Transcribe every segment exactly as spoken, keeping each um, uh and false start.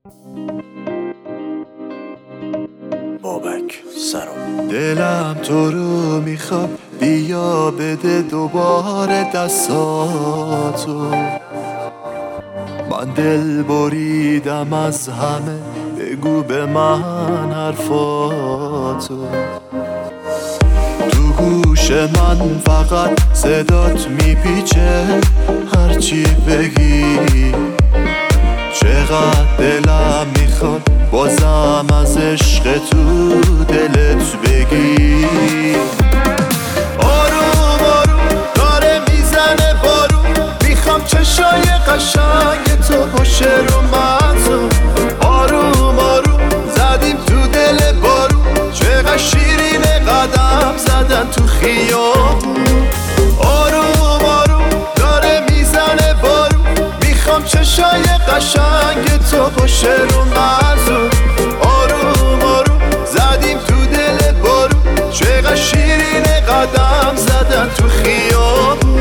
بابک سرم دلم تو رو میخواد، بیا بده دوباره دستاتو. من دل بریدم از همه، بگو به من حرفاتو. تو گوش من فقط صدات میپیچه، هرچی بگی. چقدر دلم میخواد بازم از عشق تو دلت بگی. آروم آروم داره میزنه بارون، میخوام چشای قشنگ تو باشه رو مغزم. آروم آروم زدیم تو دل بارون، چقدر شیرینه قدم زدن تو خیابون. آروم آروم داره میزنه بارون، میخوام چشای قشنگ تو باشه رو مغزم. آروم آروم زدیم تو دل بارون، چقدر شیرینه قدم زدن تو خیابون.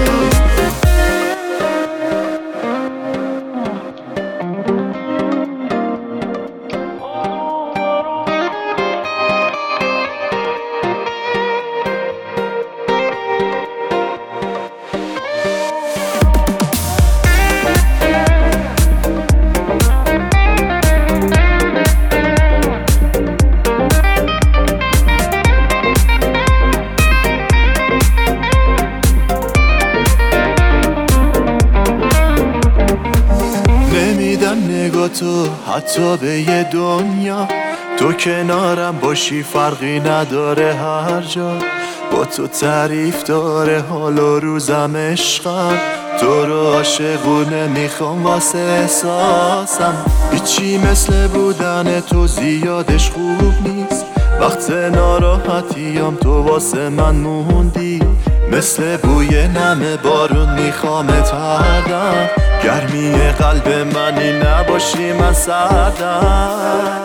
نگاه تو حتی به یه دنیا، تو کنارم باشی فرقی نداره هر جا. با تو تعریف داره حال و روزم عشقم، تو رو عاشقونه میخوام واسه احساسم. هیچی مثل بودن تو زیادش خوب نیست، وقت ناراحتیم تو واسه من موندی. مثل بوی نم بارون میخوامت هردم، گرمی قلب منی نباشی من سردم.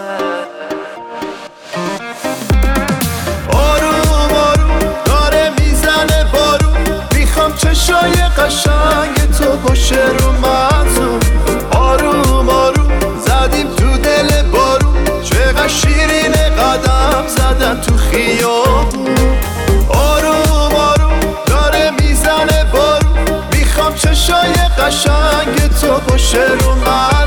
آروم آروم داره میزنه بارون، میخوام چشای قشنگ تو باشه رو مغزم. آروم آروم زدیم تو دل بارون، چقدر شیرینه قدم زدن تو خیابون. آروم آروم داره میزنه بارون، میخوام چشای قشنگ تو باشه رو من.